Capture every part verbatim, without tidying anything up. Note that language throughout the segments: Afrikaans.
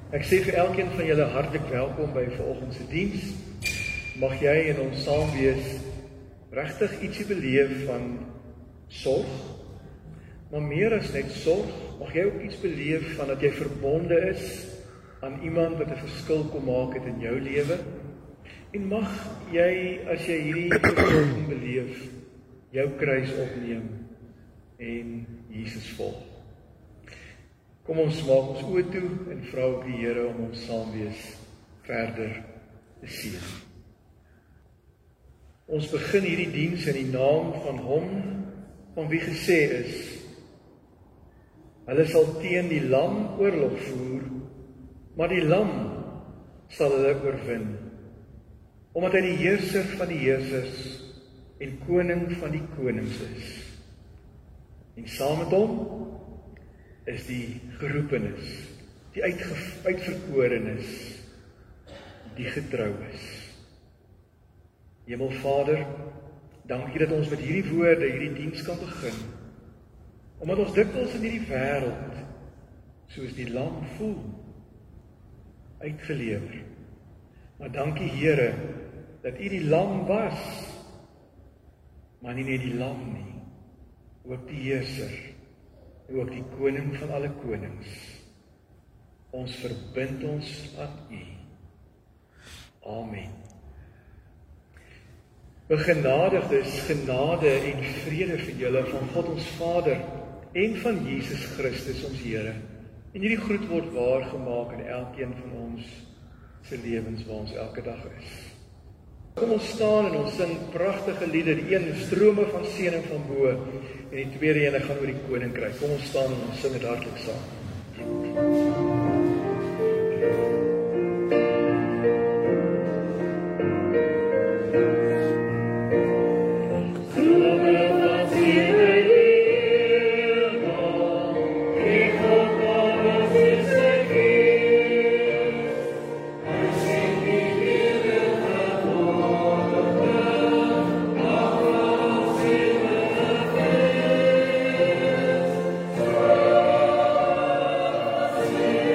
Ek sê vir elkeen van julle hartlik welkom by vanoggend se diens. Mag jy in ons saam wees regtig ietsie beleef van sorg, maar meer as net sorg, mag jy ook iets beleef van dat jy verbonde is aan iemand wat 'n verskil kom maak het in jou lewe. En mag jy, as jy hierdie verskil beleef, jou kruis opneem en Jesus volg. Kom ons maak ons oë toe en vra ook die Here om ons saam wees verder te seën. Ons begin hierdie diens in die naam van hom van wie gesê is: hulle sal teen die lam oorlog voer, maar die lam sal hulle oorwin, omdat hy die heerser van die heersers en koning van die konings is. En saam met hom is die geroepenis, die uitge- uitverkorenes, die getroues. Hemelvader, dankie dat ons met hierdie woorde hierdie diens kan begin, omdat ons dikwels in hierdie wêreld soos die lam voel, uitgelewer. Maar dankie Here, dat U die lam was, maar nie net die lam nie, ook die heerser, ook die koning van alle konings. Ons verbind ons aan U. Amen. Begenadigdes, genade en vrede vir julle van God ons Vader en van Jesus Christus ons Here. En hierdie groet word waargemaak in elkeen van ons se lewens waar ons elke dag is. Kom ons staan en ons sing pragtige liede, die een strome van seëning van bo, en die tweede ene gaan oor die koninkryk. Kom ons staan en ons sing dit hartlik saam. Yeah.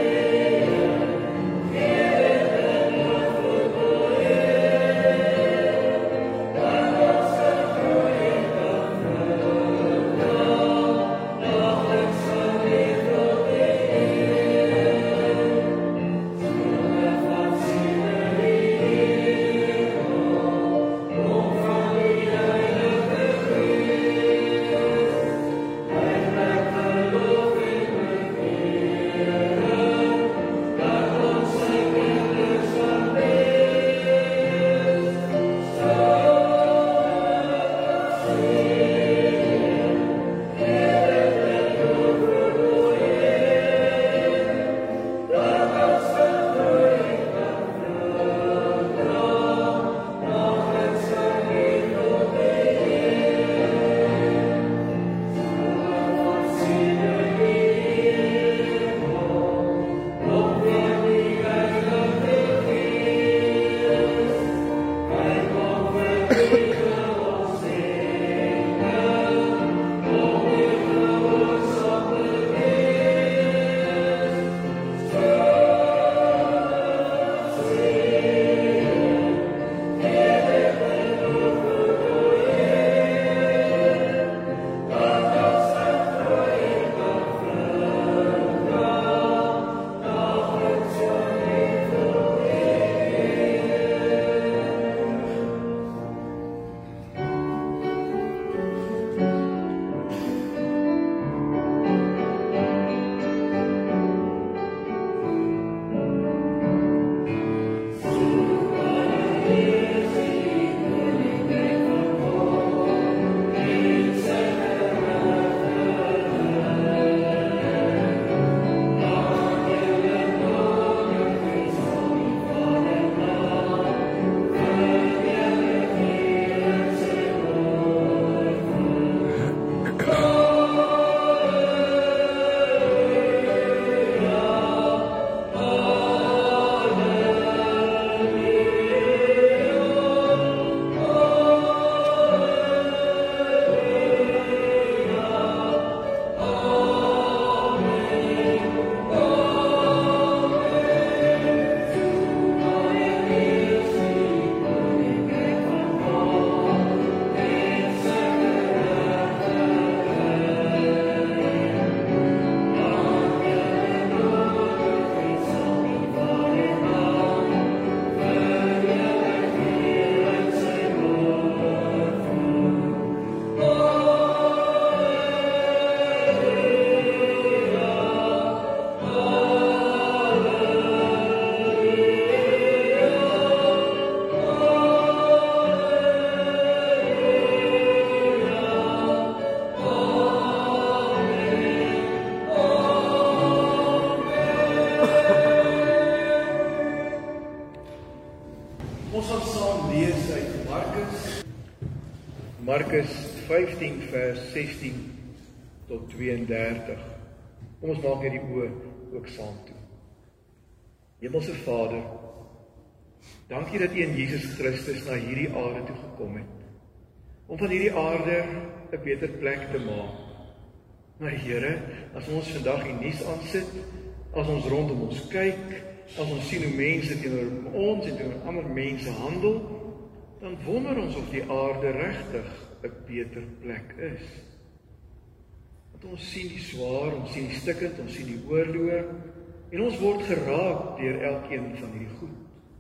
Markus vyftien vers sestien tot tweeëndertig. Kom ons maak hierdie oë ook saam toe. Hemelse Vader, dankie dat U in Jesus Christus na hierdie aarde toe gekom het, om van hierdie aarde 'n beter plek te maak. Maar Here, as ons vandag die nuus aansit, as ons rondom ons kyk, as ons sien hoe mense teenoor ons en teenoor ander mense handel, dan wonder ons of die aarde regtig 'n beter plek is. Want ons sien die swaar, ons sien die stikkend, ons sien die oorloë, en ons word geraak deur elkeen van hierdie goed.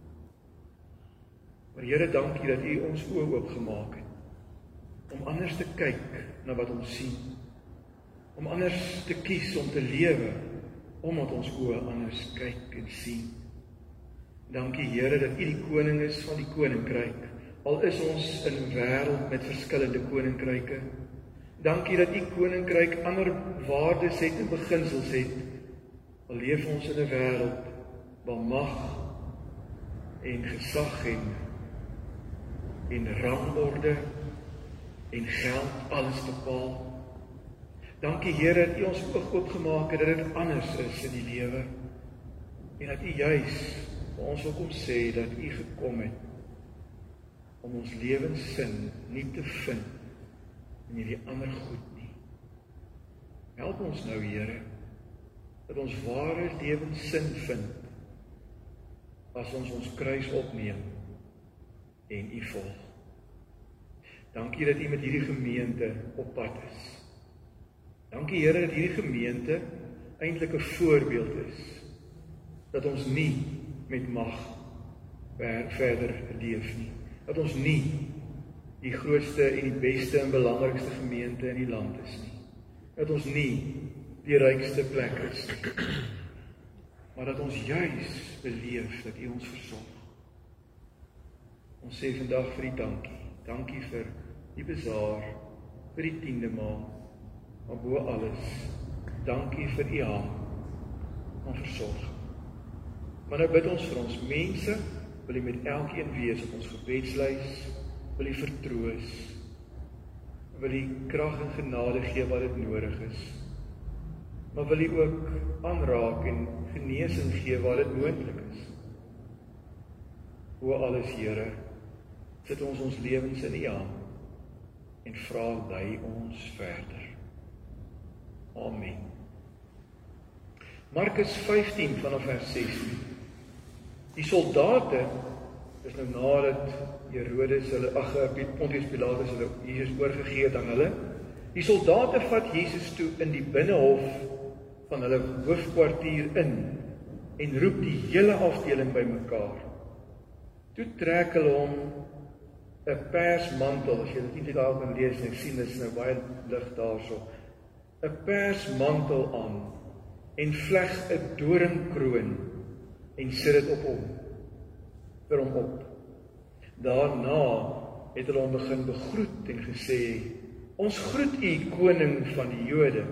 Maar Here, dankie dat U ons oë oopgemaak het, om anders te kyk na wat ons sien, om anders te kies om te lewe, omdat ons oë anders kyk en sien. Dankie Here dat U die koning is van die koninkryk, al is ons in 'n wêreld met verskillende koninkryke. Dankie dat U koninkryk ander waardes het en beginsels het, al leef ons in 'n wêreld waar mag en gesag en, en rangorde en geld alles bepaal. Dankie Here dat U ons oog oopgemaak het dat dit anders is in die lewe, en dat U juis vir ons wil kom sê dat U gekom het om ons lewenssin nie te vind in hierdie ander goed nie. Help ons nou Here, dat ons ware lewenssin vind as ons ons kruis opneem en U volg. Dankie dat U met hierdie gemeente op pad is. Dankie Here dat hierdie gemeente eintlik 'n voorbeeld is, dat ons nie met mag verder leef nie, dat ons nie die grootste en die beste en belangrikste gemeente in die land is nie, dat ons nie die rykste plek is nie, maar dat ons juis beleef dat U ons versorg. Ons sê vandag vir U dankie, dankie vir die bazaar, vir die tiende maal, maar bo alles, dankie vir U hand om versorg. Maar nou bid ons vir ons mense, wil U met elkeen wees op ons gebedslys, wil U vertroos, wil U krag en genade gee wat dit nodig is, maar wil U ook aanraak en genesing gee waar dit moontlik is. Bo alles Here, sit ons ons lewens in U hand en vra lei ons verder. Amen. Markus vyftien vanaf vers sestien. Die soldate, is nou nadat Herodes hulle, ag Pontius Pilatus hulle Jesus oorgegee het aan hulle, die soldate vat Jesus toe in die binnehof van hulle hoofkwartier in en roep die hele afdeling bymekaar. Toe trek hulle hom 'n persmantel, as jy dit nie daar kan lees nie, ek sien dit is nou baie lig daarso, 'n persmantel aan en vleg 'n doringkroon en sit dit op hom, vir hom op. Daarna het hulle hom begin begroet en gesê, ons groet U koning van die Jode.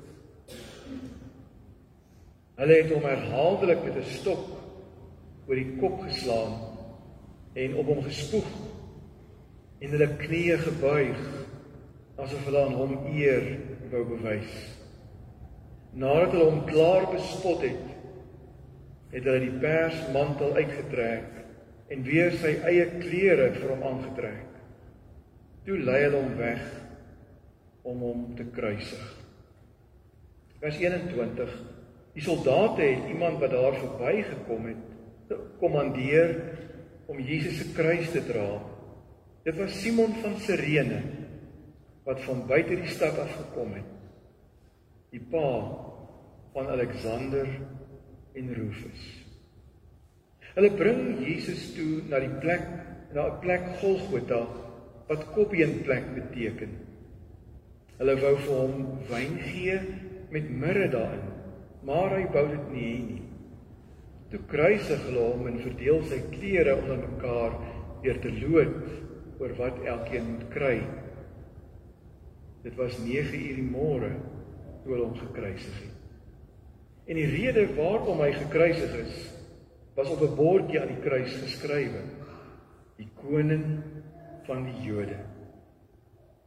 Hulle het hom herhaaldelik met 'n stok oor die kop geslaan en op hom gespoeg en hulle knieë gebuig, asof hulle aan hom eer wou bewys. Nadat hulle hom klaar bespot het, het hulle die persmantel uitgetrek en weer sy eie klere vir hom aangetrek. Toe lei hulle hom weg om hom te kruisig. Vers eenentwintig. Die soldate het iemand wat daar verby gekom het, kommandeer om Jesus se kruis te dra. Dit was Simon van Sirene, wat van buite die stad afgekom het, die pa van Alexander en Rufus. Hulle bring Jesus toe na die plek, na 'n plek Golgotha, wat kopbeenplek beteken. Hulle wou vir hom wyn gee met mirre daarin, maar hy wou dit nie hê nie. Toe kruisig hulle hom en verdeel sy klere onder mekaar deur te loot oor wat elkeen moet kry. Dit was nege uur die môre toe hulle hom gekruisig het. En die rede waarom hy gekruisig is, was op 'n bordjie aan die kruis geskrywe: die koning van die Jode.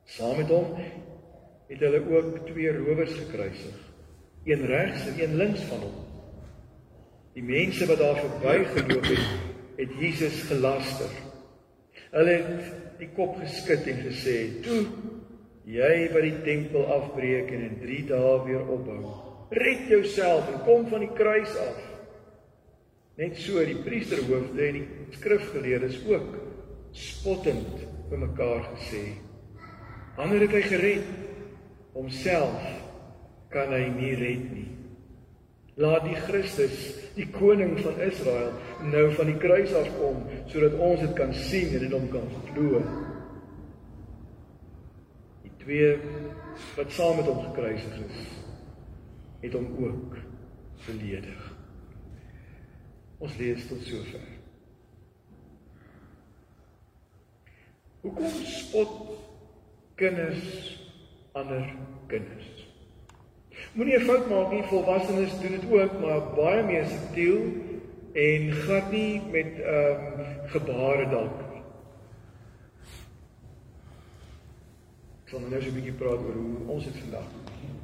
Saam met hom het hulle ook twee rowers gekruisig, een regs en een links van hom. Die mense wat daar verbygeloop het, het Jesus gelaster. Hulle het die kop geskit en gesê, toe, jy wat die tempel afbreek en in drie dae weer opbou, red jouself en kom van die kruis af. Net so die priesterhoofde en die skrifgeleerdes ook spottend vir mekaar gesê. Ander het hy gered, homself kan hy nie red nie. Laat die Christus, die koning van Israel, nou van die kruis afkom, sodat ons dit kan sien en in hom kan glo. Die twee wat saam met hom gekruisig is, het hom ook beledig. Ons lees tot sover. Hoekom spot kinders ander kinders? Moenie 'n fout maak nie, volwassenes doen dit ook, maar baie meer subtiel en glad nie met um, gebare dalk nie. Ek sal nou so 'n bietjie praat oor hoe ons dit vandag doen.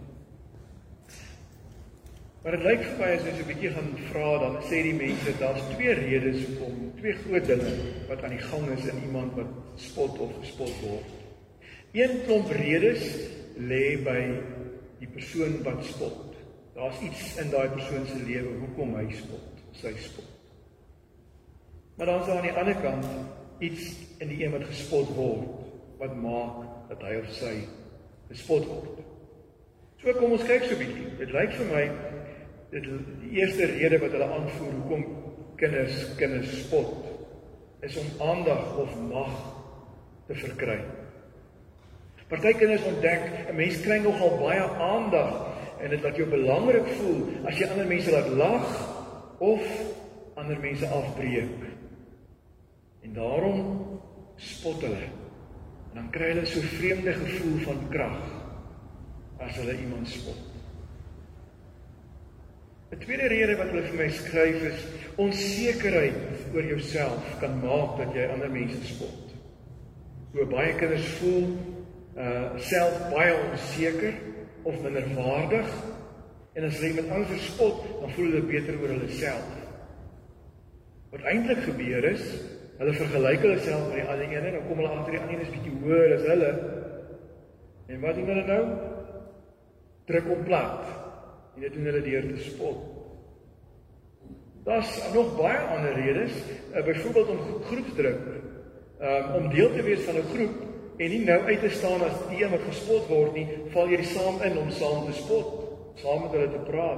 Maar dit lyk vir my as ons 'n bietjie gaan vra, dan sê die mense, daar's twee redes hoekom, twee groot dinge wat aan die gang is in iemand wat spot of gespot word. Een klomp redes lê by die persoon wat spot. Daar's iets in daai persoon se lewe hoekom hy spot, sy spot. Maar dan is daar aan die ander kant iets in die een wat gespot word, wat maak dat hy of sy gespot word. So kom ons kyk so 'n bietjie. Dit lyk vir my, dit, die eerste rede wat hulle aanvoer hoekom kinders kinders spot, is om aandag of mag te verkry. Party kinders ontdek, 'n mens kry nogal baie aandag en dit laat jou belangrik voel as jy ander mense laat lag of ander mense afbreek. En daarom spot hulle. En dan kry hulle so 'n vreemde gevoel van krag as hulle iemand spot. 'n Tweede rede wat hulle vir my skryf is, onsekerheid oor jouself kan maak dat jy ander mense spot. So baie kinders voel Uh, self baie onseker of minderwaardig, en as hulle iemand anders verspot, dan voel hulle beter oor hulle self. Wat eintlik gebeur is, hulle vergelyk hulle self met die ander ene, dan kom hulle agter die ander een is bietjie hoër as hulle, en wat doen hulle nou? Druk op plat, en dit doen hulle deur te spot. Daar's nog baie ander redes, uh, byvoorbeeld om groepsdruk, um, om deel te wees van 'n groep, en nie nou uit te staan as die een wat gespot word nie, val jy die saam in om saam te spot, saam met hulle te praat.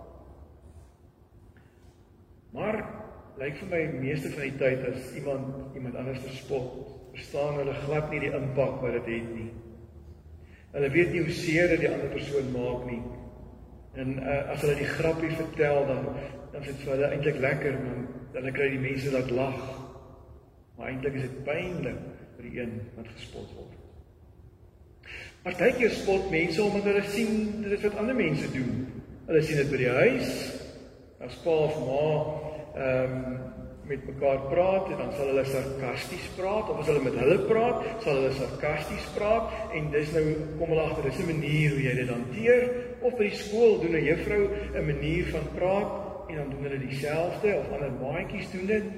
Maar, lyk vir my meeste van die tyd as iemand iemand anders verspot, verstaan hulle glad nie die impak wat dit het nie. Hulle weet nie hoe seer dit die ander persoon maak nie. En uh, as hulle die grappie vertel, dan, dan is dit vir hulle eintlik lekker, want dan kry die mense dat lag. Maar eintlik is dit pynlik vir die een wat gespot word. Partykeer spot mense omdat hulle sien dit is wat ander mense doen. Hulle sien dit by die huis, as pa of ma um, met mekaar praat, en dan sal hulle sarkasties praat, of as hulle met hulle praat, sal hulle sarkasties praat, en dis nou, kom hulle agter, dis 'n manier hoe jy dit hanteer, of by die skool doen 'n juffrou 'n manier van praat, en dan doen hulle dieselfde, of ander maatjies doen dit.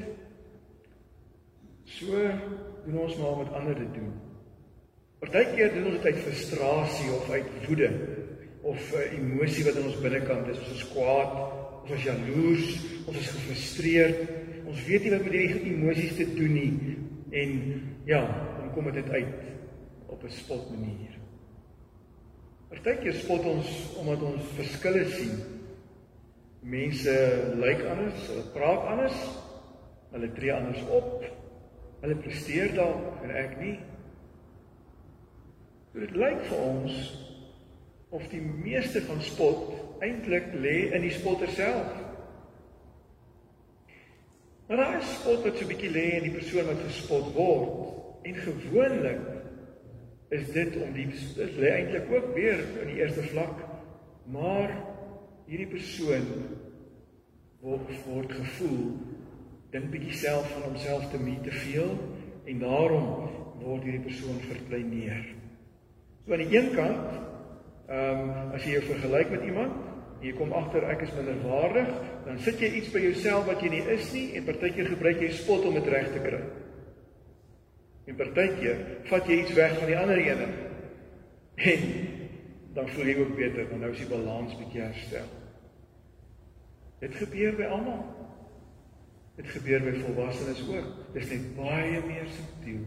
So doen ons maar met ander dit doen. Partykeer doen ons dit uit frustrasie of uit woede, of uh, emosie wat in ons binnekant is, ons is kwaad, ons is jaloers, ons is gefrustreerd, ons weet nie wat met die emosies te doen nie, en ja, dan kom dit uit op 'n spot manier. Partykeer spot ons omdat ons verskille sien. Mense lyk anders, hulle praat anders, hulle tree anders op, hulle presteer dalk en ek nie. So dit lyk vir ons of die meeste van spot eintlik lê in die spotter self. Maar daar is spot wat so 'n bietjie lê in die persoon wat gespot word. En gewoonlik is dit om die dit lê eintlik ook weer in die eerste vlak, maar hierdie persoon word, word gevoel dink bietjie self van homself te mee te veel, en daarom word hierdie persoon verkleineer. So aan die een kant, um, as jy jou vergelyk met iemand, en jy kom agter ek is minderwaardig, dan sit jy iets by jouself wat jy nie is nie, en partykeer gebruik jy spot om dit reg te kry. En partykeer vat jy iets weg van die ander ene, en dan voel jy ook beter, want nou is die balans bietjie herstel. Dit gebeur by almal. Dit gebeur by volwassenes ook. Dit is net baie meer subtiel.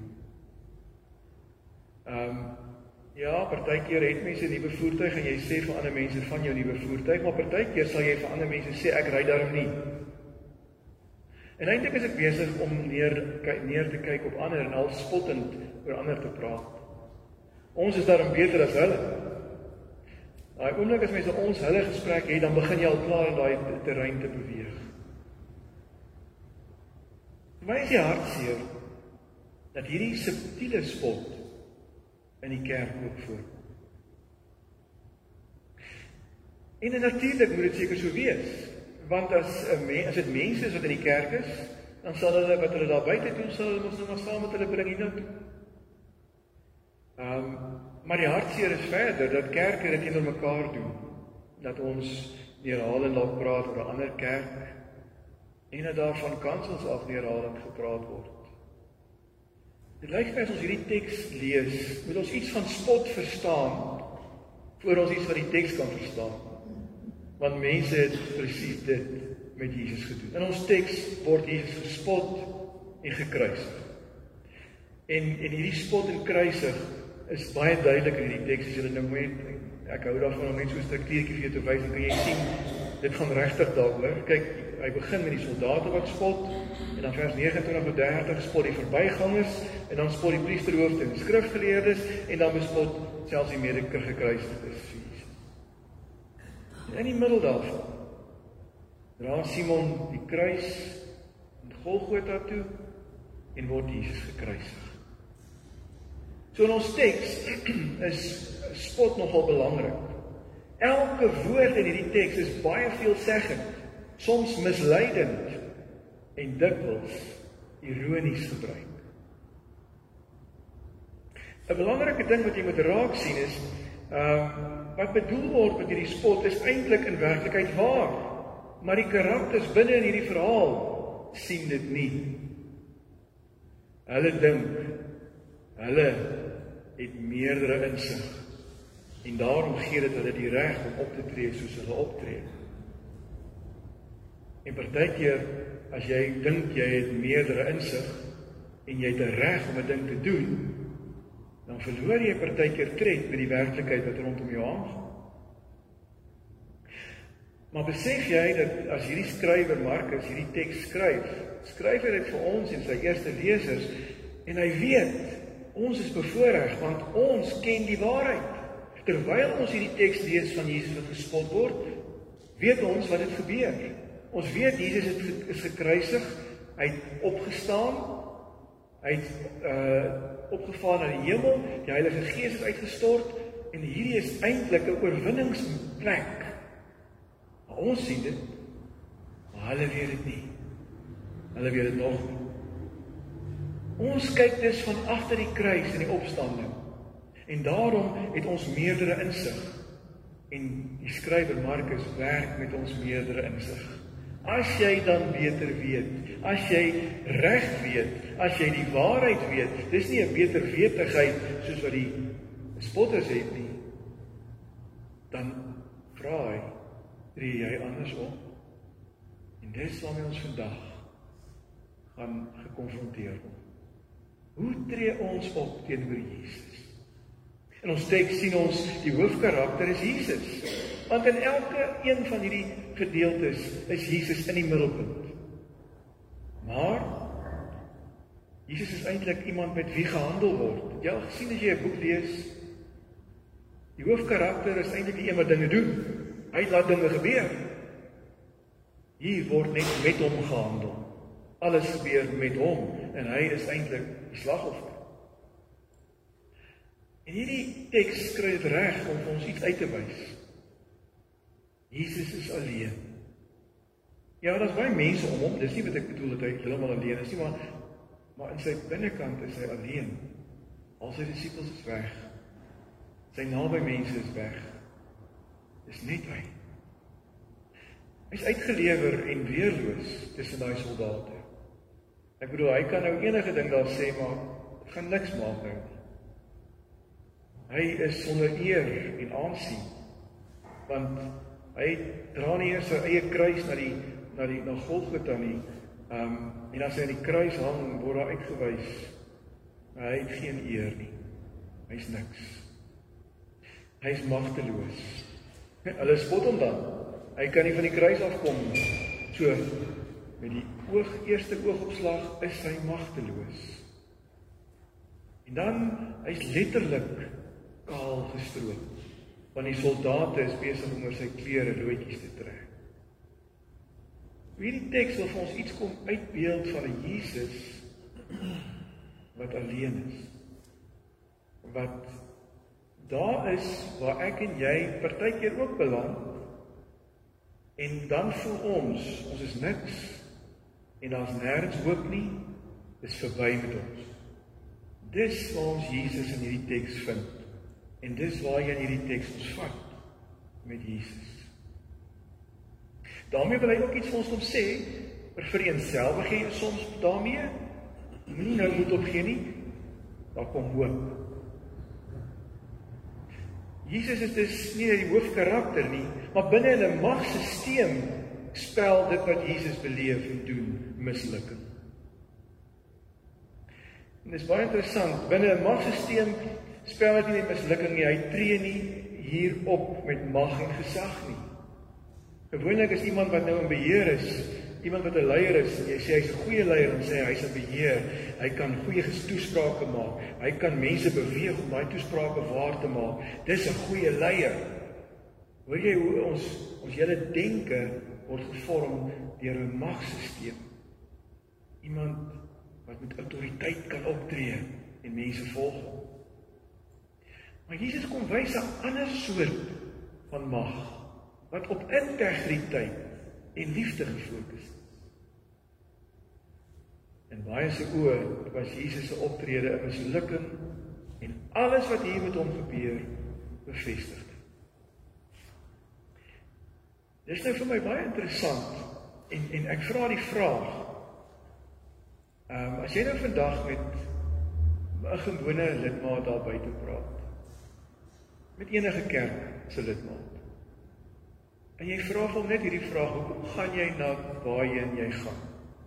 Um, ja, partykeer het mense 'n nuwe voertuig en jy sê vir ander mense van jou nuwe voertuig, maar partykeer sal jy vir ander mense sê ek ry daarom nie. En eintlik is ek besig om neer, neer te kyk op ander en al spottend oor ander te praat. Ons is daarom beter as hulle. Daai oomblik as mense ons hulle gesprek het, dan begin jy al klaar in daai terrein te beweeg. Vir my is die hartseer dat hierdie subtiele spot in die kerk ook voorkom. En natuurlik moet dit seker so wees, want as, as dit mense is wat in die kerk is, dan sal hulle wat hulle daar buite doen, sal hulle ons nou maar saam met hulle bring hiernatoe. Um, maar die hartseer is verder, dat kerke dit teenoor mekaar doen, dat ons neerhalend laat praat oor 'n ander kerk, en dat daar van kansels af neerhalend gepraat word. Dit lyk my as ons hierdie teks lees, moet ons iets van spot verstaan, voor ons iets van die teks kan verstaan. Want mense het presies dit met Jesus gedoen. In ons teks word Jesus gespot en gekruisig. En, en hierdie spot en kruisig is baie duidelik in hierdie teks, as jy nou moet, ek hou daarvan om net so 'n struktuurtjie vir jou te wys, dan kan jy sien, dit gaan regtig daaroor. Kyk, hy begin met die soldate wat spot, en dan vers nege en twintig tot dertig spot die verbygangers, en dan spot die priesterhoofde en skrifgeleerdes, en dan bespot selfs die mede gekruisigdes. En in die middel daarvan, dra Simon die kruis in Golgotha toe, en word Jesus gekruisig. So in ons teks is spot nogal belangrik. Elke woord in hierdie teks is baie veelzeggend, soms misleidend en dikwels ironies gebruik. 'n Belangrike ding wat jy moet raak sien is, uh, wat bedoel word met hierdie spot is eintlik in werklikheid waar, maar die karakters binne in hierdie verhaal sien dit nie. Hulle dink, hulle het meerdere insig, en daarom gee dit hulle die reg om op te tree soos hulle optree. En partykeer, as jy dink jy het meerdere insig, en jy het 'n reg om 'n ding te doen, dan verloor jy partykeer tred met die werklikheid wat rondom jou aangaan. Maar besef jy dat as hierdie skrywer Markus hierdie teks skryf, skryf hy dit vir ons en sy eerste lesers, en hy weet, ons is bevoorreg, want ons ken die waarheid. Terwyl ons hierdie teks lees van Jesus wat gespot word, weet ons wat dit gebeur. Ons weet Jesus het, is gekruisig, hy het opgestaan, hy het uh, opgevaar na die hemel, die Heilige Gees is uitgestort, en hierdie is eintlik 'n oorwinningsplek. Maar ons sien dit, maar hulle weet dit nie. Hulle weet dit nog nie. Ons kyk dus van agter die kruis en die opstanding, en daarom het ons meerdere insig, en die skrywer Markus werk met ons meerdere insig. As jy dan beter weet, as jy reg weet, as jy die waarheid weet, dis nie 'n beter wetigheid soos wat die spotters het nie, dan vra hy, tree jy andersom? En dis waarmee ons vandag gaan gekonfronteer word. Hoe tree ons op teenoor Jesus? In ons teks sien ons die hoofkarakter is Jesus, want in elke een van hierdie gedeeltes is Jesus in die middelpunt. Maar Jesus is eintlik iemand met wie gehandel word. Jy al gesien as jy 'n boek lees, die hoofkarakter is eintlik die een wat dinge doen. Hy laat dinge gebeur. Hier word net met hom gehandel. Alles gebeur met hom, en hy is eintlik die slagoffer. En hierdie teks skryf reg om vir ons iets uit te wys. Jesus is alleen. Ja, daar's baie mense om hom, dis nie wat ek bedoel dat hy heeltemal alleen is nie, maar, maar in sy binnekant is hy alleen. Al sy disippels is weg. Sy naby mense is weg. Dis net hy. Hy is uitgelewer en weerloos tussen daai soldate. Ek bedoel, hy kan nou enige ding daar sê, maar het gaan niks maak nou nie. Hy is sonder eer en aansien, want hy dra nie eers sy eie kruis na die na die na Golgotha nie. Um, en as hy aan die kruis hang, word daar uitgewys. Hy het geen eer nie. Hy is niks. Hy is magteloos. Hulle spot hom dan. Hy kan nie van die kruis afkom. So, met die oog, eerste oogopslag is hy magteloos. En dan, hy is letterlik kaal gestroop, want die soldate is besig om oor sy klere loodjies te trek. Hierdie teks wil vir ons iets kom uitbeeld van 'n Jesus wat alleen is. Wat daar is waar ek en jy partykeer ook beland, en dan voel ons, ons is niks, en daar's nêrens hoop nie, dis verby met ons. Dis waar ons Jesus in hierdie teks vind, en dis waar jy in hierdie teks ons vat, met Jesus. Daarmee wil hy ook iets vir ons kom sê, vereenselwig jy soms daarmee, moenie nou moed opgee nie, daar kom hoop. Jesus is dus nie die hoofkarakter nie, maar binne in 'n magsisteem spel dit wat Jesus beleef en doen mislukking. En dit is baie interessant, binne 'n magsisteem spel dit nie mislukking nie, hy tree nie hier op met mag en gesag nie. Gewoonlik is iemand wat nou in beheer is, iemand wat 'n leier is, en jy sê hy's 'n goeie leier, en sê hy's in beheer, hy kan goeie toesprake maak, hy kan mense beweeg om daai toesprake waar te maak, dis 'n goeie leier. Hoor jy hoe ons, ons hele denke word gevorm deur 'n magsisteem. Iemand wat met autoriteit kan optree en mense volg hom. Maar Jesus kom wys 'n ander soort van mag, wat op integriteit en liefde gefokus is. In baie se oë was Jesus se optrede 'n mislukking en alles wat hier met hom gebeur bevestig dit. Dis nou vir my baie interessant en en ek vra die vraag. Ehm um, as jy nou vandag met 'n gewone lidmaat daar buite praat, met enige kerk se lidmaat, en jy vra hom net hierdie vraag, hoekom gaan jy na waarheen jy gaan?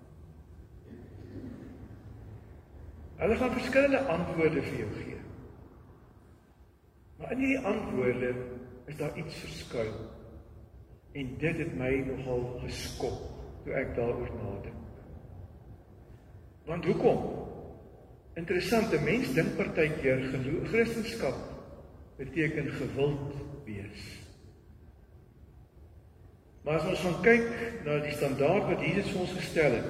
Hulle gaan verskillende antwoorde vir jou gee. Maar in hierdie antwoorde is daar iets verskuil. En dit het my nogal geskok toe ek daaroor nadink. Want hoekom? Interessant, 'n mens dink partykeer Christendom beteken gewild wees. Maar as ons gaan kyk na die standaard wat Jesus vir ons gestel het,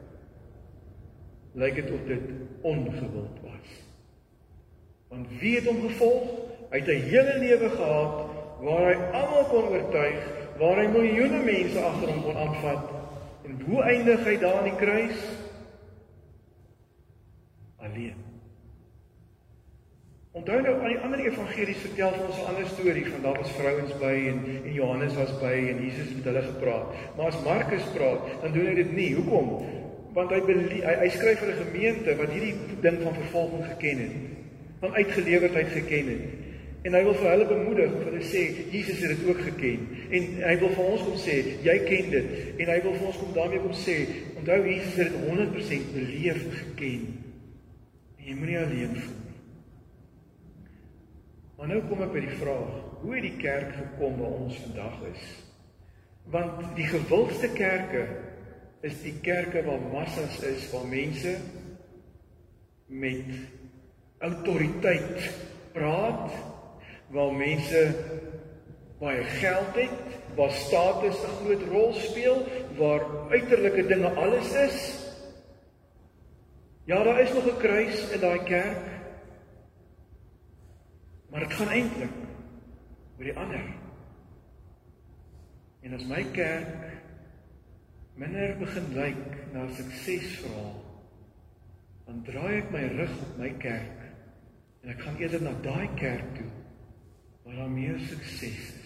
lyk dit of dit ongewild was. Want wie het hom gevolg? Hy het 'n hele lewe gehad waar hy almal kon oortuig, waar hy miljoene mense agter hom kon aanvat. En hoe eindig hy daar aan die kruis? Alleen. Onthou nou, aan die ander evangelies vertel vir ons 'n ander storie, van daar was vrouens by, en, en Johannes was by, en Jesus het met hulle gepraat. Maar as Markus praat, dan doen hy dit nie. Hoekom? Want hy, belie, hy, hy skryf vir 'n gemeente wat hierdie ding van vervolging geken het, van uitgelewerdheid geken het. En hy wil vir hulle bemoedig, vir hulle sê, Jesus het dit ook geken. En hy wil vir ons kom sê, jy ken dit. En hy wil vir ons kom daarmee kom sê, onthou, Jesus het dit honderd persent beleef geken. En jy moet nie alleen voel. Maar nou kom ek by die vraag, hoe het die kerk gekom waar ons vandag is? Want die gewildste kerke is die kerke waar massas is, waar mense met autoriteit praat, waar mense baie geld het, waar status 'n groot rol speel, waar uiterlike dinge alles is. Ja, daar is nog 'n kruis in daai kerk, maar dit gaan eintlik oor die ander. En as my kerk minder begin lyk na 'n suksesverhaal, dan draai ek my rug op my kerk en ek gaan eerder na daai kerk toe waar daar meer sukses is.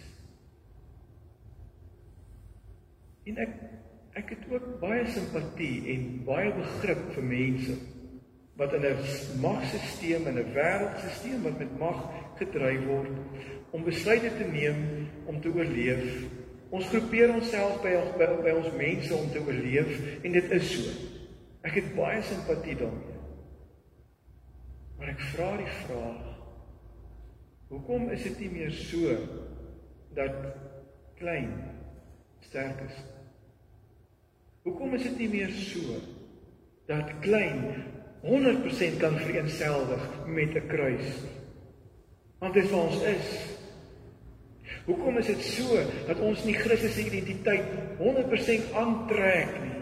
En ek, ek het ook baie simpatie en baie begrip vir mense, wat in 'n magsisteem, in 'n wêreldsisteem wat met mag gedryf word, om besluite te neem om te oorleef. Ons groepeer onsself by, by, by ons mense om te oorleef, en dit is so. Ek het baie simpatie daarmee. Maar ek vra die vraag, hoekom is dit nie meer so, dat klein sterk is? Hoekom is dit nie meer so, dat klein honderd persent kan vereenselwig met 'n kruis? Want dit vir ons is. Hoekom is dit so, dat ons nie Christus se identiteit honderd persent aantrek nie?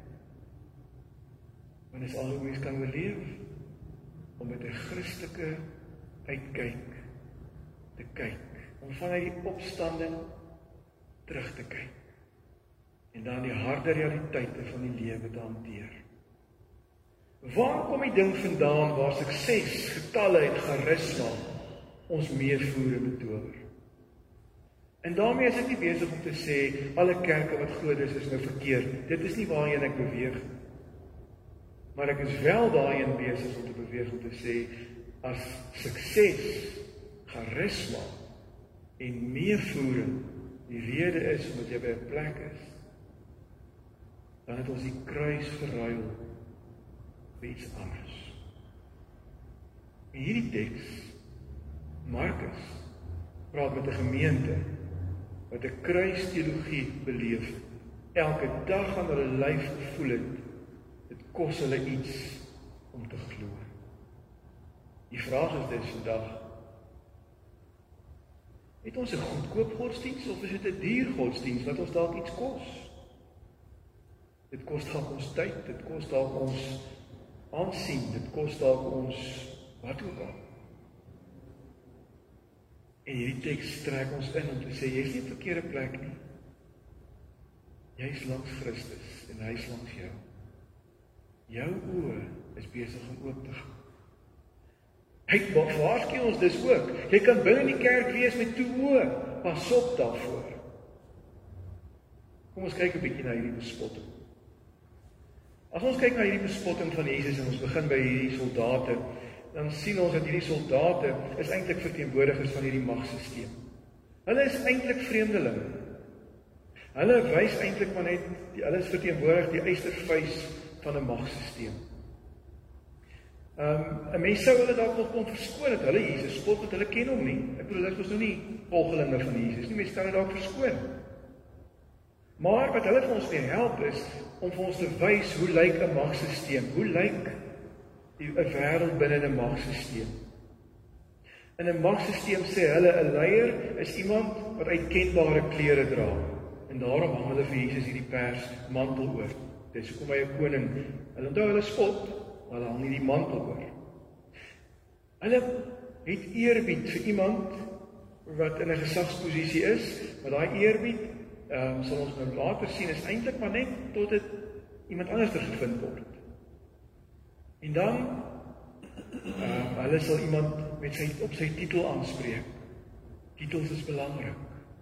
Want is al hoe mens kan oorleef, om met 'n Christelike uitkyk te kyk, om vanuit die opstanding terug te kyk, en dan die harde realiteite van die lewe te hanteer. Waar kom die ding vandaan waar sukses, getalle en charisma ons meevoer en betower? En daarmee is ek nie besig om te sê, alle kerke wat groot is, is nou verkeerd. Dit is nie waarheen ek beweeg. Maar ek is wel daarheen besig om te beweeg om te sê, as sukses, charisma en meevoering die rede is omdat jy by 'n plek is, dan het ons die kruis verruil vir iets anders. En hierdie teks, Markus, praat met 'n gemeente wat 'n kruisteologie beleef. Elke dag aan hulle lyf gevoel het, dit kos hulle iets om te glo. Die vraag is dus vandag, het ons 'n goedkoop godsdienst of is dit 'n duur godsdienst wat ons dalk iets kos? Dit kos dalk ons tyd, dit kos dalk ons aansien, dit kos dalk ons wat ook al. En hierdie teks trek ons in om te sê, jy is nie op 'n verkeerde plek nie. Jy is langs Christus en hy is langs jou. Jou oë is besig om oop te gaan. Hy waarsku ons dus ook. Jy kan binne in die kerk wees met toe oë. Pas op daarvoor. Kom ons kyk 'n bietjie na hierdie bespotting. As ons kyk na hierdie bespotting van Jesus en ons begin by hierdie soldate, dan sien ons dat hierdie soldate is eintlik verteenwoordigers van hierdie magsisteem. Hulle is eintlik vreemdelinge. Hulle wys eintlik maar net, hulle is verteenwoordig die eystervuis van 'n magsisteem. Um, 'n mens sou hulle dalk nog kon verskoon dat hulle Jesus spot, want hulle ken hom nie. Ek bedoel, hulle is nou nie volgelinge van Jesus nie, mense kan dit dalk verskoon. Maar wat hulle vir ons weer help is, om vir ons te wys hoe lyk 'n magsisteem, hoe lyk 'n wêreld binne 'n magsisteem. In 'n magsisteem sê hulle, 'n leier is iemand wat uitkenbare klere dra. En daarom hang hulle vir Jesus hierdie pers mantel oor. Dis hoekom hy 'n koning, hulle onthou hulle spot, maar hulle hang nie die mantel oor. Hulle het eerbied vir iemand wat in 'n gesagsposisie is, maar daai eerbied, um, sal ons nou later sien, is eintlik maar net tot dit iemand anders gevind word. En dan, uh, hulle sal iemand met sy, op sy titel aanspreek. Titels is belangrik.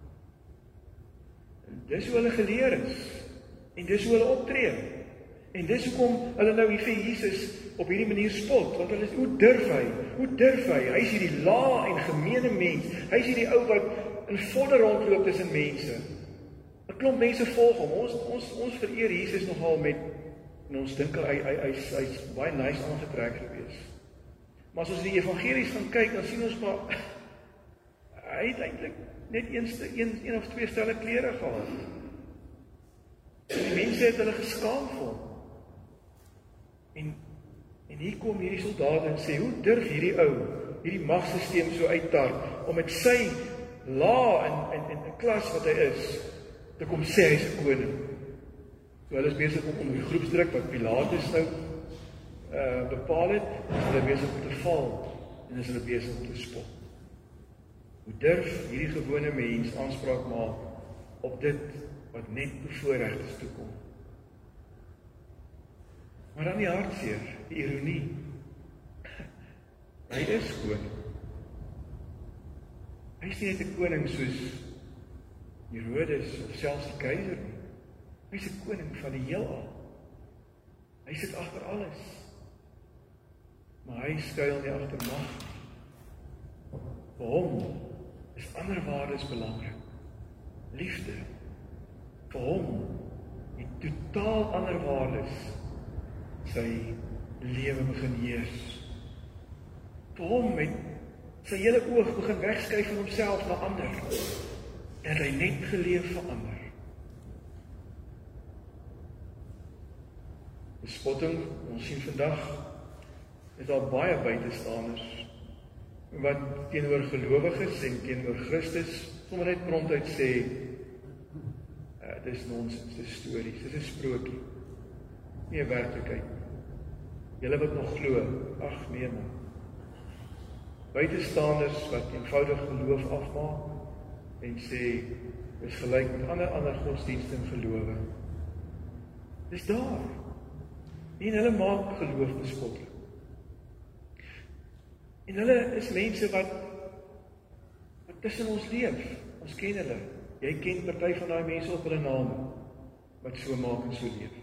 En dis hoe hulle geleer is. En dis hoe hulle optree. En dis hoekom hulle nou hier vir Jesus op hierdie manier spot. Want hulle is, hoe durf hy? Hoe durf hy? Hy is hierdie lae en gemeene mens. Hy is hierdie ou wat in vodder rondloop tussen mense. 'n Klomp mense volg hom. Ons, ons, ons vereer Jesus nogal met, en ons dink hy, hy, hy, hy is baie nice aangetrek gewees. Maar as ons die evangelies gaan kyk, dan sien ons maar, hy het eintlik net een, een, een of twee stelle klere gehad. En die mense het hulle geskaam vir hom. En, en hier kom hierdie soldate en sê, hoe durf hierdie ou, hierdie magsisteem so uittar, om met sy lae en, en, en klas wat hy is, te kom sê hy is 'n koning. So hulle is besig om onder die groepsdruk wat Pilatus nou uh, bepaal het, is hulle besig om te val, en is hulle besig om te spot. Hoe durf hierdie gewone mens aanspraak maak op dit wat net bevoorreg is toekom? Maar dan die hartseer, die ironie. Hy is koning. Hy Hy is nie net 'n koning soos Herodes of selfs die keiser nie. Hy is 'n koning van die heelal. Hy sit agter alles. Maar hy skuil nie agter mag nie. Vir hom is ander waardes belangrik. Liefde. Vir hom die totaal ander waardes sy lewe begin heers. Vir hom het sy hele oog begin wegskuif van homself na ander. En hy net geleef vir ander. Bespotting, ons sien vandag, is daar baie buitestanders, wat teenoor gelowiges en teenoor Christus, sommer net prontuit sê, uh, dit is nonsens, dit is stories, dit is 'n sprokie, nie 'n werklikheid. Julle wat nog glo, ag nee man. Buitestanders wat eenvoudig geloof afmaak, en sê, is gelyk met ander ander godsdienste en gelowe. Dis daar. En hulle maak geloof bespotlik. En hulle is mense wat, wat tussen ons leef. Ons ken hulle. Jy ken party van daai mense op hulle name, wat so maak en so leef.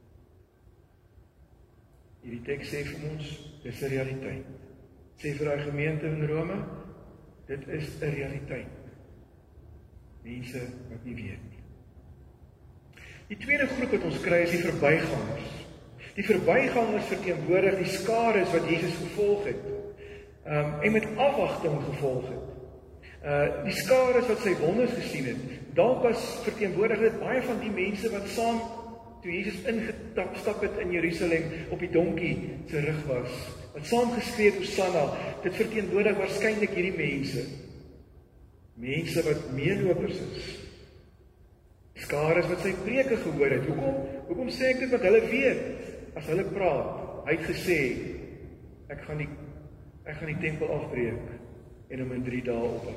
Hierdie teks sê vir ons, dis 'n realiteit. Sê vir daai gemeente in Rome, dit is 'n realiteit. Mense wat nie weet nie. Die tweede groep wat ons kry is die verbygangers. Die verbygangers verteenwoordig die skares wat Jesus gevolg het. Um, en met afwagting gevolg het. Uh, die skares wat sy wonders gesien het, dalk was verteenwoordig dit baie van die mense wat saam, toe Jesus ingetap stap het in Jerusalem, op die donkie se rug was, wat saam geskree het Hosanna, dit verteenwoordig waarskynlik hierdie mense. Mense wat meelopers is. Skares wat sy preke gehoor het. Hoekom? Hoekom sê ek dit? Wat hulle weet, as hulle praat. Hy het gesê, ek gaan die, ek gaan die tempel afbreek, en hom in drie dae ophou.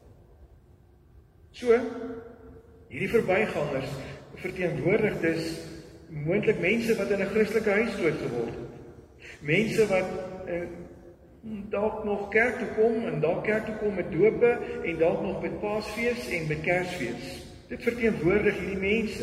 So, hierdie verbygangers verteenwoordig dus moontlik mense wat in 'n Christelike huis groot geword het. Mense wat eh, dalk nog kerk toe kom, en dalk kerk toe kom met dope, en dalk nog met Paasfees en met Kersfees. Dit verteenwoordig hierdie mense.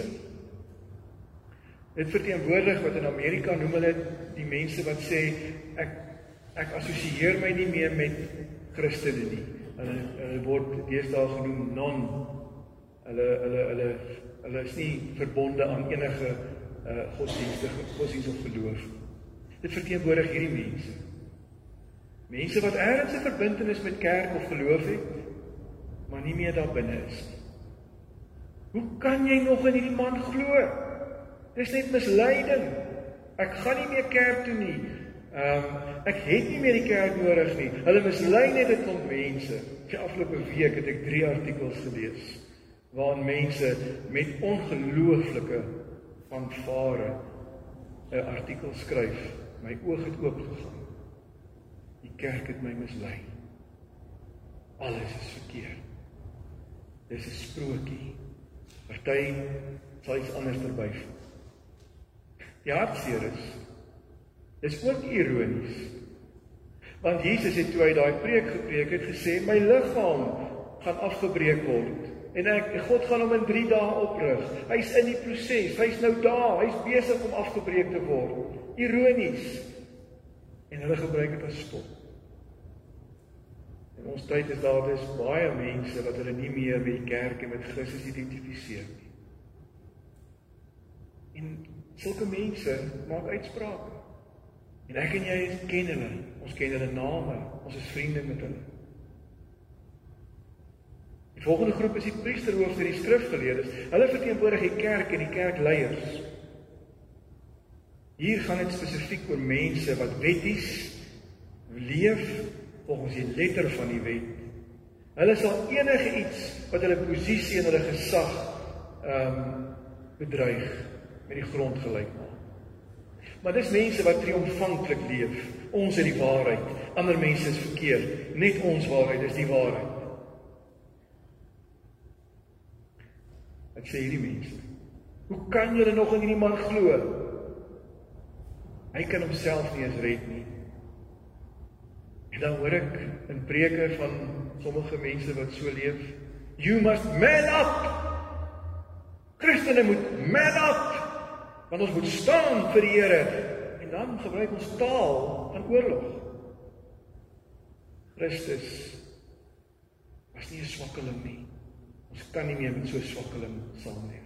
Dit verteenwoordig wat in Amerika noem hulle die mense wat sê, ek, ek assosieer my nie meer met Christene nie. Hulle, hulle word deesdae genoem non. Hulle, hulle, hulle, hulle is nie verbonde aan enige uh, godsdienste, godsdienst of geloof. Dit verteenwoordig hierdie mense. Mense wat ergens 'n verbintenis met kerk of geloof het, maar nie meer daar binne is nie. Hoe kan jy nog in hierdie man glo? Dis net misleiding. Ek gaan nie meer kerk toe nie. Um, ek het nie meer die kerk nodig nie. Hulle mislei net 'n klomp mense. Die afgelope week het ek drie artikels gelees, waarin mense met ongelooflike fanfare 'n artikel skryf. My oog het oopgegaan. Die kerk het my mislei. Alles is verkeerd. Dis 'n sprokie. Party sal iets anders verbyvoeg. Die hartseer is, dis ook ironies. Want Jesus het toe hy daai preek gepreek het gesê, my liggaam gaan afgebreek word. En ek, God gaan hom in drie dae oprig. Hy's in die proses, hy's nou daar, hy's besig om afgebreek te word. Ironies. En hulle gebruik dit as spot. In ons tyd is daar dus baie mense wat hulle nie meer met die kerk en met Christus identifiseer nie. En sulke mense maak uitsprake. En ek en jy ken hulle, ons ken hulle name, ons is vriende met hulle. Die volgende groep is die priesterhoofde, die skrifgeleerdes. Hulle verteenwoordig die kerk en die kerkleiers. Hier gaan dit spesifiek oor mense wat wetties leef volgens die letter van die wet. Hulle sal enige iets wat hulle posisie en hulle gesag um, bedreig met die grond gelyk maak. Maar dis mense wat triomfantlik leef. Ons het die waarheid, ander mense is verkeerd. Net ons waarheid is die waarheid. Ek sê hierdie mense, hoe kan julle nog in hierdie man glo? Hy kan homself nie eens red nie. En dan hoor ek in preke van sommige mense wat so leef. You must man up! Christene moet man up! Want ons moet staan vir die Here. En dan gebruik ons taal van oorlog. Christus was nie 'n swakkeling nie. Ons kan nie meer met so 'n swakkeling saamleef.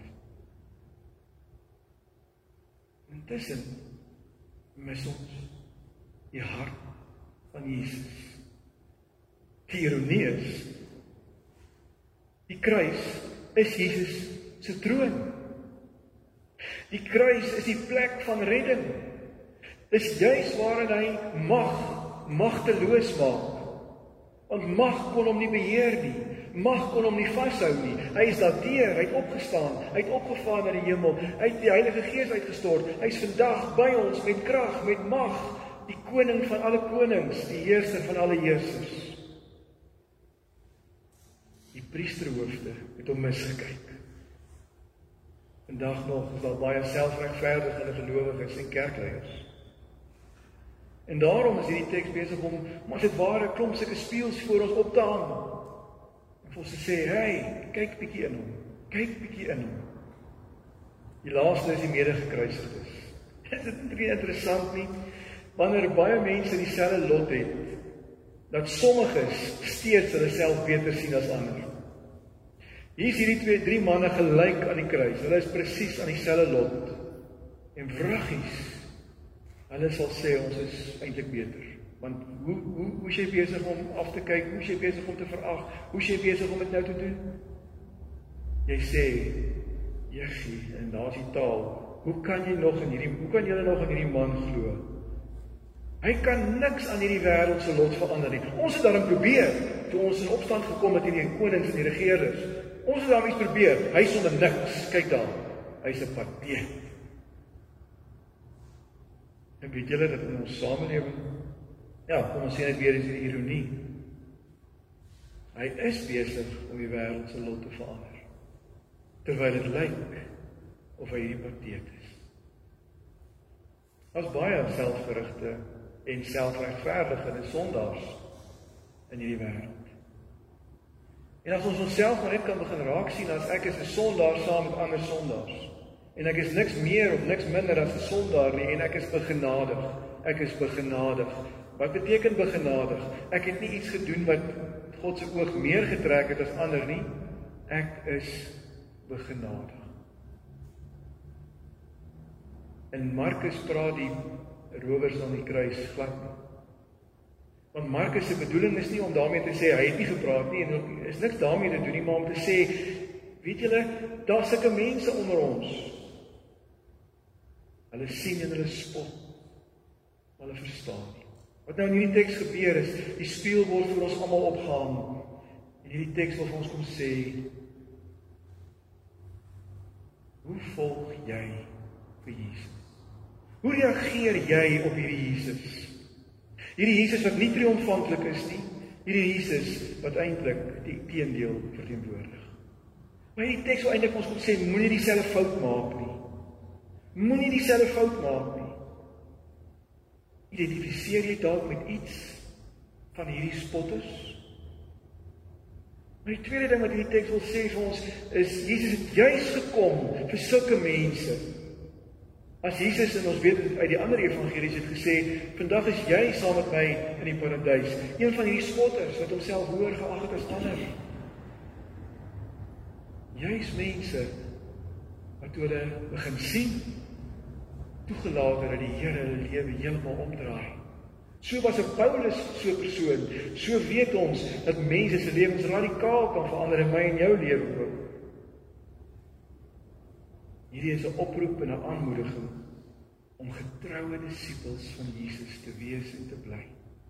Intussen mis ons die hart van Jesus. Die ironie is, die kruis is Jesus se troon. Die kruis is die plek van redding. Dis juis waarin hy mag magteloos maak. Want mag kon hom nie beheer nie. Mag kon hom nie vashou nie. Hy is daardeur, hy het opgestaan, hy het opgevaar na die hemel, hy het die Heilige Gees uitgestort. Hy is vandag by ons met krag, met mag, die koning van alle konings, die heerser van alle heersers. Die priesterhoofde het hom misgekyk. Vandag nog is daar baie selfregverdige gelowiges en kerkleiers. En daarom is hierdie teks besig om, maar as dit ware, klomp sulke spieëls voor ons op te hang. En vir ons te sê, hey, kyk bietjie in hom, kyk bietjie in hom. Die laaste is die medegekruisigdes. Dit is nie interessant nie, wanneer baie mense dieselfde lot het, dat sommiges steeds hulle self beter sien as ander. Hier is hierdie twee, drie manne gelyk aan die kruis, hulle is presies aan dieselfde lot. En vruggies, hulle sal sê, ons is eintlik beter. Want hoe, hoe, hoe is jy besig om af te kyk? Hoe is jy besig om te verag? Hoe is jy besig om dit nou te doen? Jy sê, jeggie, en daar is die taal, hoe kan jy nog in hierdie, hoe kan jy nog in hierdie man glo? Hy kan niks aan hierdie wêreld se lot verander nie. Ons het daarin probeer, toe ons in opstand gekom het teen die konings en die regerders. Ons het daarmee probeer, hy sonder niks, kyk daar, hy's 'n pateet. En weet julle dat in ons samelewing, ja, kom ons sê net weer, is die ironie. Hy is besig om die wêreld se lot te verander, terwyl dit lyk of hy hierdie pateet is. Daar's baie selfgerigte en selfregverdige sondaars in hierdie wêreld. En as ons onsself maar net kan begin raak sien as ek is 'n sondaar saam met ander sondaars, en ek is niks meer of niks minder as 'n sondaar nie, en ek is begenadig. Ek is begenadig. Wat beteken begenadig? Ek het nie iets gedoen wat God se oog meer getrek het as ander nie. Ek is begenadig. En Markus praat die rowers aan die kruis glad nie. Want Markus se bedoeling is nie om daarmee te sê, hy het nie gepraat nie, en is niks daarmee te doen nie, maar om te sê, weet julle, daar sulke mense onder ons. Hulle sien en hulle spot, maar hulle verstaan nie. Wat nou in hierdie teks gebeur is, die spieël word vir ons almal opgehang. En hierdie teks wil vir ons kom sê, hoe volg jy vir Jesus? Hoe reageer jy op hierdie Jesus? Hierdie Jesus wat nie triomfantlik is nie, hierdie Jesus wat eintlik die teendeel verteenwoordig. Maar hierdie teks wil eintlik ons kom sê, moenie dieselfde fout maak nie. Moenie dieselfde fout maak nie. Identifiseer jy dalk met iets van hierdie spotters? Maar die tweede ding wat hierdie teks wil sê vir ons is, Jesus het juis gekom vir sulke mense. As Jesus, en ons weet uit die ander evangelies het gesê, vandag is jy saam met my in die paradys, een van hierdie spotters wat homself hoër geag het as ander. Juis mense wat toe hulle begin sien, toegelaat het dat die Here hulle lewe heeltemal omdraai. So was 'n Paulus so 'n persoon. So weet ons dat mense se lewens radikaal kan verander in my en jou lewe ook. Hierdie is 'n oproep en 'n aanmoediging om getroue disippels van Jesus te wees en te bly.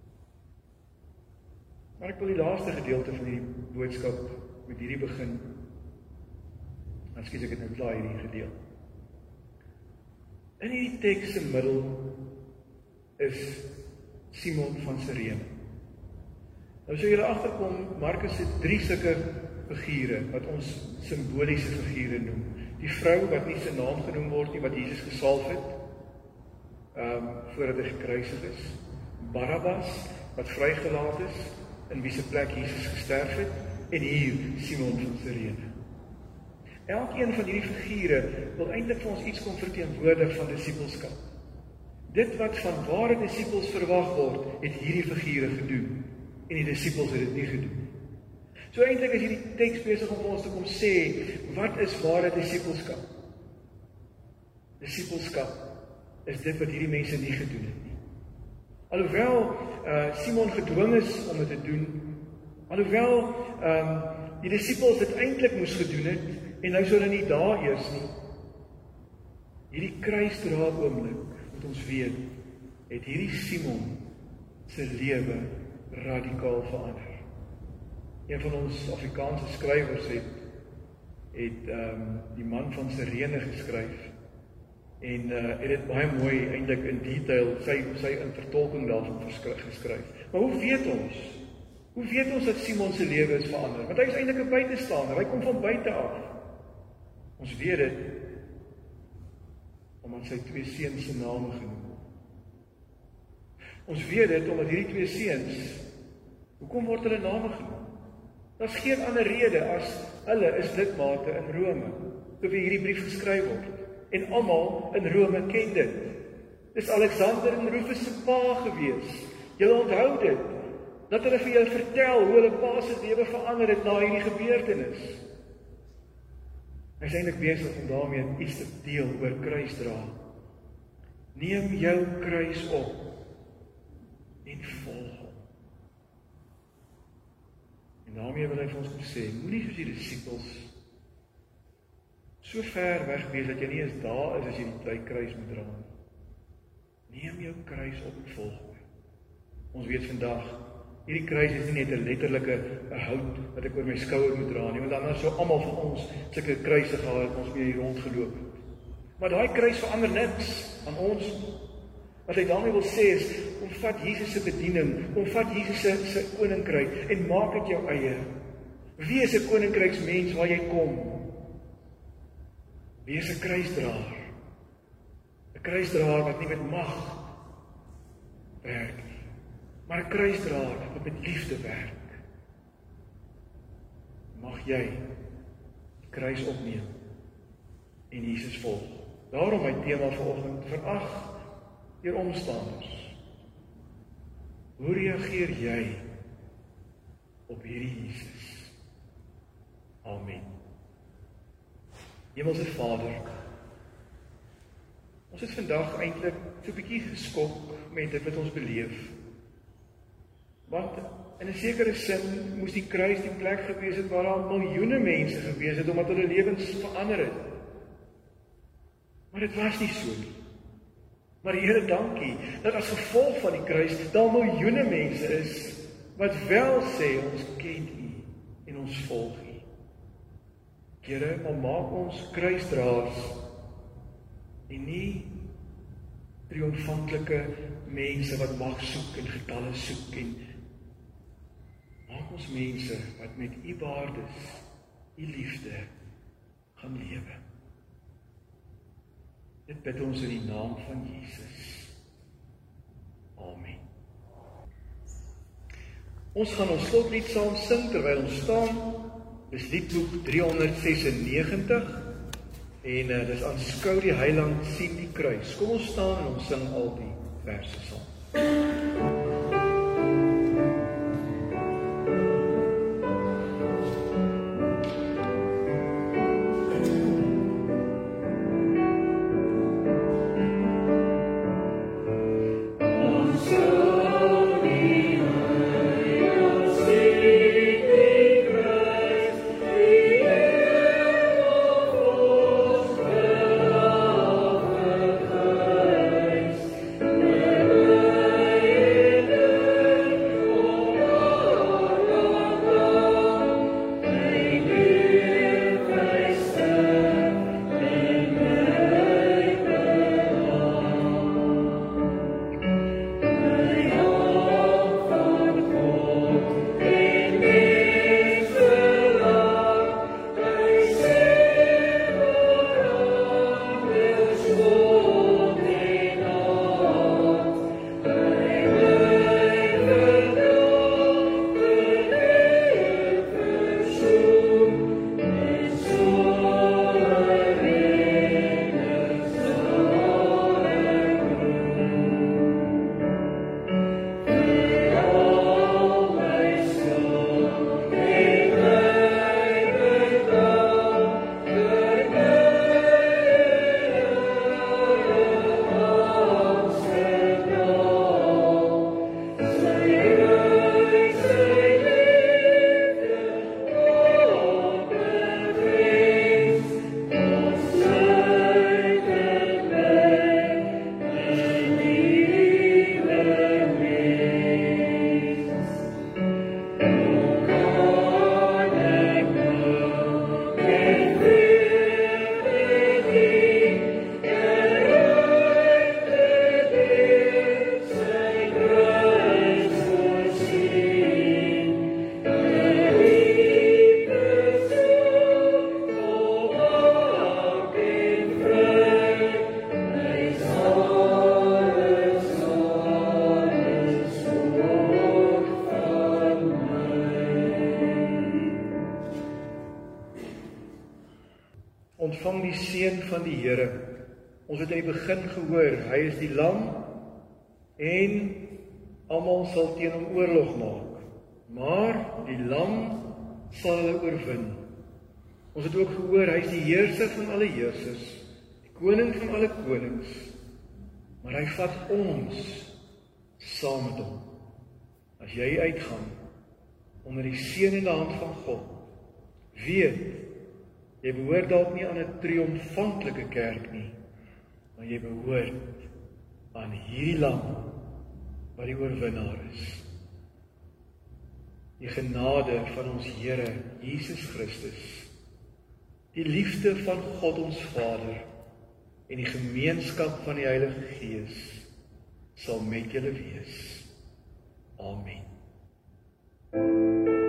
Maar ek wil die laaste gedeelte van hierdie boodskap met hierdie begin. Dan skiet ek dit nou klaar hierdie gedeelte. In hierdie teks se middel is Simon van Sirene. Nou so julle agterkom, Markus het drie sulke figure wat ons simboliese figure noem. Die vrou wat nie sy naam genoem word nie, wat Jesus gesalf het, um, voordat hy gekruisig is. Barabbas, wat vrygelaat is, in wie se plek Jesus gesterf het, en hier Simon van Sirene. Elkeen van hierdie figure wil eintlik vir ons iets kom verteenwoordig van disippelskap. Dit wat van ware disippels verwag word, het hierdie figure gedoen, en die disippels het dit nie gedoen. So eintlik is hierdie teks besig om ons te kom sê, wat is ware disippelskap? Disippelskap is dit wat hierdie mense nie gedoen het nie. Alhoewel uh, Simon gedwing is om dit te doen, alhoewel um, die disippels dit eintlik moes gedoen het, en nou sou hulle nie daar eers nie. Hierdie kruisdra oomblik, wat ons weet, het hierdie Simon sy lewe radikaal verander. Een van ons Afrikaanse skrywers het, het um, die man van Sirene geskryf, en uh, het het baie mooi eintlik in detail sy, sy in vertolking daarvan geskryf. Maar hoe weet ons? Hoe weet ons dat Simon sy lewe is verander? Want hy is eintlik 'n buitestander, hy kom van buite af. Ons weet dit, omdat sy twee seuns se name genoem word. Ons weet dit, omdat hierdie twee seuns, hoekom word hulle name genoem? Daar's geen ander rede as, hulle is lidmate in Rome, toe hierdie brief geskryf word. En almal in Rome ken dit. Dis Alexander en Rufus se pa gewees. Julle onthou dit, dat hulle vir julle vertel hoe hulle pa se lewe verander het na hierdie gebeurtenis. Hy is eintlik besig om daarmee iets te deel oor kruisdra. Neem jou kruis op en volg hom. En daarmee wil hy vir ons sê, moenie soos die disippels so ver weg wees dat jy nie eens daar is as jy die kruis moet dra. Neem jou kruis op en volg hom. Ons weet vandag, hierdie kruis is nie net 'n letterlike 'n hout wat ek oor my skouer moet dra nie, want anders sou almal van ons sulke kruise gehad het, ons mee hier rondgeloop het. Maar daai kruis verander niks aan ons. Wat hy daarmee wil sê is, kom vat Jesus se bediening, kom vat Jesus se, se koninkryk en maak dit jou eie. Wees 'n koninkryksmens waar jy kom. Wees 'n kruisdraer. 'n Kruisdraer wat nie met mag werk nie, maar 'n kruisdraer wat met liefde werk. Mag jy die kruis opneem en Jesus volg. Daarom my tema vanoggend, verag deur omstanders. Hoe reageer jy op hierdie Jesus? Amen. Hemelse Vader, ons het vandag eintlik so 'n bietjie geskok met dit wat ons beleef. Want in 'n sekere sin moes die kruis die plek gewees het waar daar miljoene mense gewees het omdat hulle lewens verander het. Maar dit was nie so nie. Maar die Here dankie dat as gevolg van die kruis daar miljoene mense is wat wel sê ons ken U en ons volg U. Here, maar maak ons kruisdraers en nie triomfantelike mense wat mag soek en getalle soek en maak ons mense wat met U waardes, U liefde gaan lewe. Dit bid ons in die naam van Jesus. Amen. Ons gaan ons slotlied saam sing terwyl ons staan. Dis liedboek driehonderdsesennegentig en uh, dis aanskou die heiland sien die kruis. Kom ons staan en ons sing al die verse saam. Yeah. ontvang die seën van die Here. Ons het in die begin gehoor, hy is die lam en almal sal teen hom oorlog maak. Maar die lam sal hulle oorwin. Ons het ook gehoor, hy is die heerser van alle heersers, die koning van alle konings. Maar hy vat ons saam met hom. As jy uitgaan onder die seënende hand van God, weet, jy behoort dalk nie aan 'n triomfantelike kerk nie, maar jy behoort aan hierdie lam wat die oorwinnaar is. Die genade van ons Here Jesus Christus, die liefde van God ons Vader en die gemeenskap van die Heilige Gees sal met julle wees. Amen.